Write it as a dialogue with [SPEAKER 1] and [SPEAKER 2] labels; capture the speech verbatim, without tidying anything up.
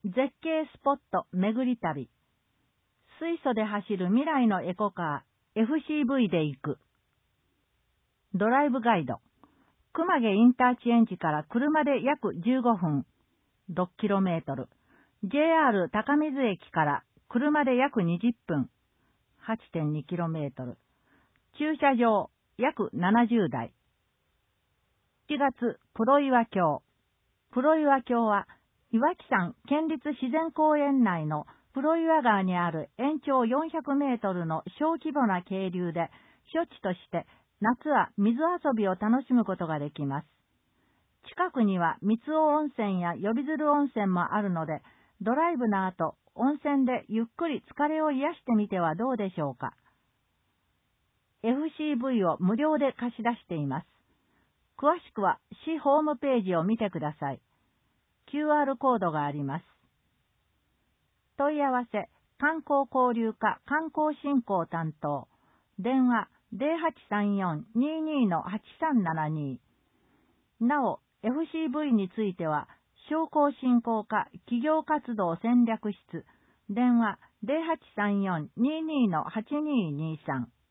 [SPEAKER 1] 絶景スポット巡り旅。水素で走る未来のエコカー エフシーブイ で行く。ドライブガイド。熊毛インターチェンジから車で約じゅうごふん、ろっキロメートル。ジェイアール 高水駅から車で約にじゅっぷん、はちてんにキロメートル。駐車場約ななじゅうだい。しちがつ、黒岩峡。黒岩峡は、岩木山県立自然公園内の黒岩川にある延長よんひゃくメートルの小規模な渓流で、避暑地として夏は水遊びを楽しむことができます。近くには三尾温泉や呼び鶴温泉もあるので、ドライブの後、温泉でゆっくり疲れを癒してみてはどうでしょうか。エフシーブイ を無料で貸し出しています。詳しくは市ホームページを見てください。キューアール コードがあります。問い合わせ、観光交流課観光振興担当。電話 ゼロはちさんよん にーにー はちさんななに。なお、エフシーブイ については、商工振興課企業活動戦略室。電話 ゼロはちさんよん にーにー はちにーにーさん。